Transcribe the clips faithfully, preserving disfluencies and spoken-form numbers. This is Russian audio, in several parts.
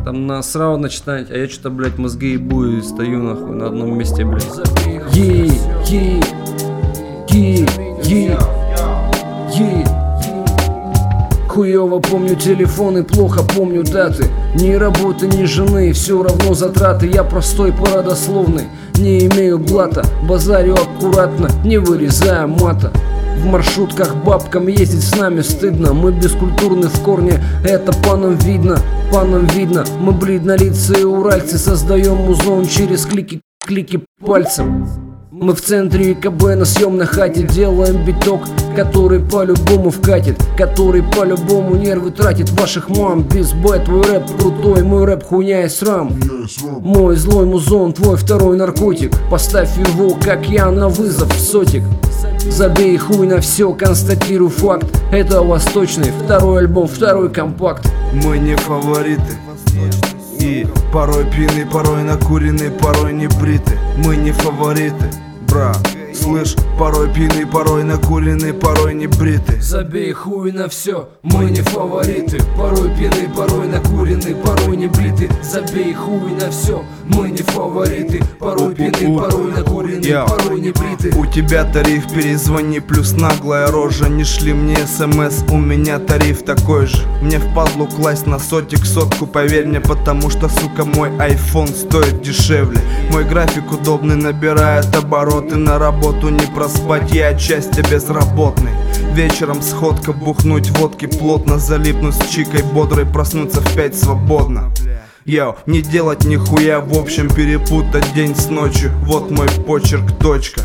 там насрал начинать, а я что-то, блядь, мозги ебу и стою нахуй на одном месте, блядь. Е, е, е, е, е. Хуёво помню телефоны, плохо помню даты. Ни работы, ни жены, все равно затраты. Я простой, породословный, не имею блата. Базарю аккуратно, не вырезая мата. В маршрутках бабкам ездить с нами стыдно. Мы бескультурны в корне, это панам видно. Панам видно, мы бледнолицые уральцы. Создаем музон через клики, клики пальцем. Мы в центре ИКБ на съемной хате делаем биток, который по-любому вкатит, который по-любому нервы тратит ваших мам. Без б, твой рэп крутой, мой рэп хуйня и срам. Мой злой музон, твой второй наркотик. Поставь его, как я, на вызов в сотик. Забей хуй на все, констатирую факт. Это восточный, второй альбом, второй компакт. Мы не фавориты. И порой пьяны, порой накурены, порой не бриты. Мы не фавориты, бра. Слышь, порой пьяны, порой накурены, порой не бриты. Забей хуй на все, мы не фавориты. Порой пьяны, порой накурены, порой не бриты. Забей хуй на все, мы не фавориты. Порой пьяны, порой накурены, порой не бриты. У тебя тариф, перезвони, плюс наглая рожа. Не шли мне смс, у меня тариф такой же. Мне впадлу класть на сотик сотку, поверь мне, потому что, сука, мой айфон стоит дешевле. Мой график удобный, набирает обороты. На работу не проспать, я отчасти безработный. Вечером сходка, бухнуть водки плотно, залипнуть с чикой бодрой, проснуться в пять свободно. Йоу, не делать нихуя, в общем перепутать день с ночью. Вот мой почерк, точка.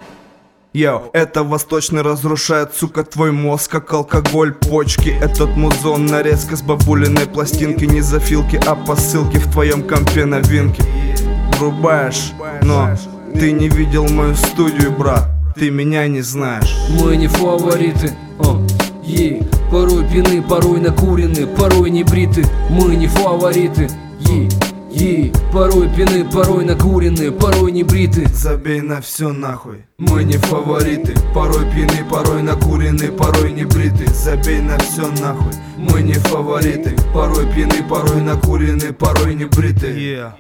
Йоу, это восточный разрушает, сука, твой мозг, как алкоголь, почки. Этот музон нарезка с бабулиной пластинки. Не зафилки, а посылки в твоем компе новинки. Врубаешь, но ты не видел мою студию, брат, ты меня не знаешь. Мы не фавориты, о, е. Порой пьяны, порой накурены, порой не бриты. Мы не фавориты, е, е. Порой пьяны, порой накурены, порой не бриты. Забей на все нахуй. Мы не фавориты, порой пьяны, порой накурены, порой не бриты. Забей на все нахуй. Мы не фавориты, порой пьяны, порой накурены, порой не бриты. Yeah.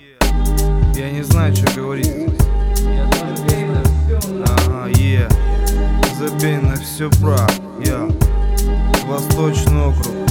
Я не знаю, что говорить. Ага, е. Забей на все, брат. Я. Восточный округ.